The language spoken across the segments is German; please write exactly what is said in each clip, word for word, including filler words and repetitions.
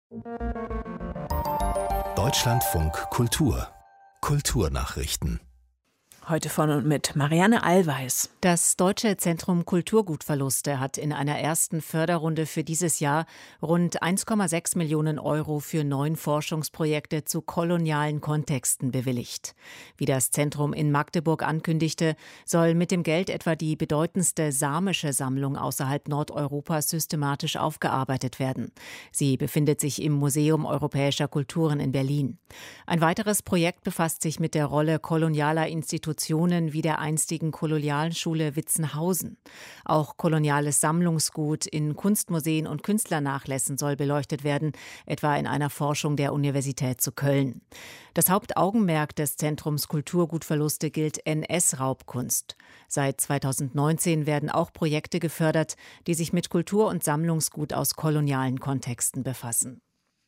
Deutschlandfunk Kultur Kulturnachrichten. Heute von und mit Marianne Allweis. Das Deutsche Zentrum Kulturgutverluste hat in einer ersten Förderrunde für dieses Jahr rund eins Komma sechs Millionen Euro für neun Forschungsprojekte zu kolonialen Kontexten bewilligt. Wie das Zentrum in Magdeburg ankündigte, soll mit dem Geld etwa die bedeutendste samische Sammlung außerhalb Nordeuropas systematisch aufgearbeitet werden. Sie befindet sich im Museum Europäischer Kulturen in Berlin. Ein weiteres Projekt befasst sich mit der Rolle kolonialer Institutionen wie der einstigen Kolonialschule Witzenhausen. Auch koloniales Sammlungsgut in Kunstmuseen und Künstlernachlässen soll beleuchtet werden, etwa in einer Forschung der Universität zu Köln. Das Hauptaugenmerk des Zentrums Kulturgutverluste gilt N S-Raubkunst. Seit zweitausendneunzehn werden auch Projekte gefördert, die sich mit Kultur- und Sammlungsgut aus kolonialen Kontexten befassen.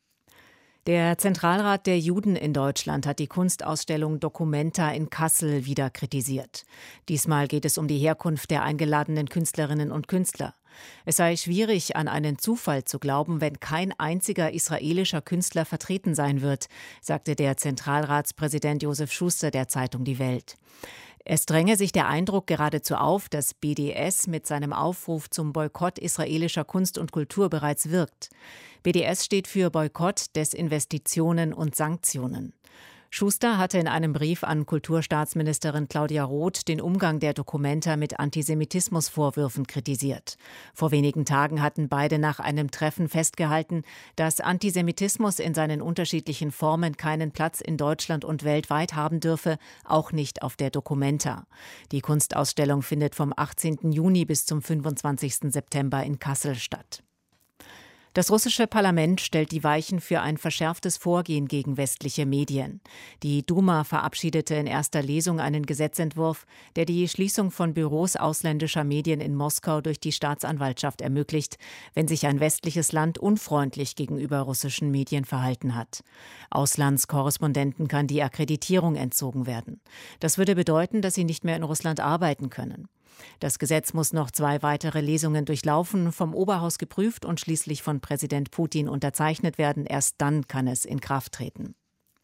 Der Zentralrat der Juden in Deutschland hat die Kunstausstellung Documenta in Kassel wieder kritisiert. Diesmal geht es um die Herkunft der eingeladenen Künstlerinnen und Künstler. Es sei schwierig, an einen Zufall zu glauben, wenn kein einziger israelischer Künstler vertreten sein wird, sagte der Zentralratspräsident Josef Schuster der Zeitung Die Welt. Es dränge sich der Eindruck geradezu auf, dass B D S mit seinem Aufruf zum Boykott israelischer Kunst und Kultur bereits wirkt. B D S steht für Boykott, Desinvestitionen und Sanktionen. Schuster hatte in einem Brief an Kulturstaatsministerin Claudia Roth den Umgang der Documenta mit Antisemitismusvorwürfen kritisiert. Vor wenigen Tagen hatten beide nach einem Treffen festgehalten, dass Antisemitismus in seinen unterschiedlichen Formen keinen Platz in Deutschland und weltweit haben dürfe, auch nicht auf der Documenta. Die Kunstausstellung findet vom achtzehnten Juni bis zum fünfundzwanzigsten September in Kassel statt. Das russische Parlament stellt die Weichen für ein verschärftes Vorgehen gegen westliche Medien. Die Duma verabschiedete in erster Lesung einen Gesetzentwurf, der die Schließung von Büros ausländischer Medien in Moskau durch die Staatsanwaltschaft ermöglicht, wenn sich ein westliches Land unfreundlich gegenüber russischen Medien verhalten hat. Auslandskorrespondenten kann die Akkreditierung entzogen werden. Das würde bedeuten, dass sie nicht mehr in Russland arbeiten können. Das Gesetz muss noch zwei weitere Lesungen durchlaufen, vom Oberhaus geprüft und schließlich von Präsident Putin unterzeichnet werden. Erst dann kann es in Kraft treten.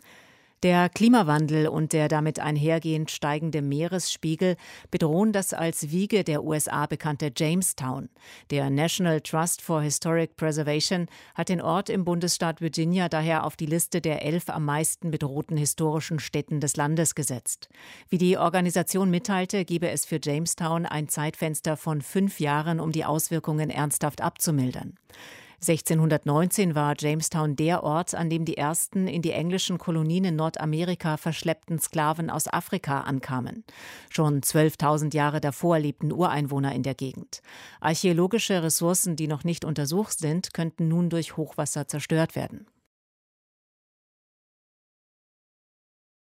Der Klimawandel und der damit einhergehend steigende Meeresspiegel bedrohen das als Wiege der U S A bekannte Jamestown. Der National Trust for Historic Preservation hat den Ort im Bundesstaat Virginia daher auf die Liste der elf am meisten bedrohten historischen Städten des Landes gesetzt. Wie die Organisation mitteilte, gebe es für Jamestown ein Zeitfenster von fünf Jahren, um die Auswirkungen ernsthaft abzumildern. sechzehnhundertneunzehn war Jamestown der Ort, an dem die ersten in die englischen Kolonien in Nordamerika verschleppten Sklaven aus Afrika ankamen. Schon zwölftausend Jahre davor lebten Ureinwohner in der Gegend. Archäologische Ressourcen, die noch nicht untersucht sind, könnten nun durch Hochwasser zerstört werden.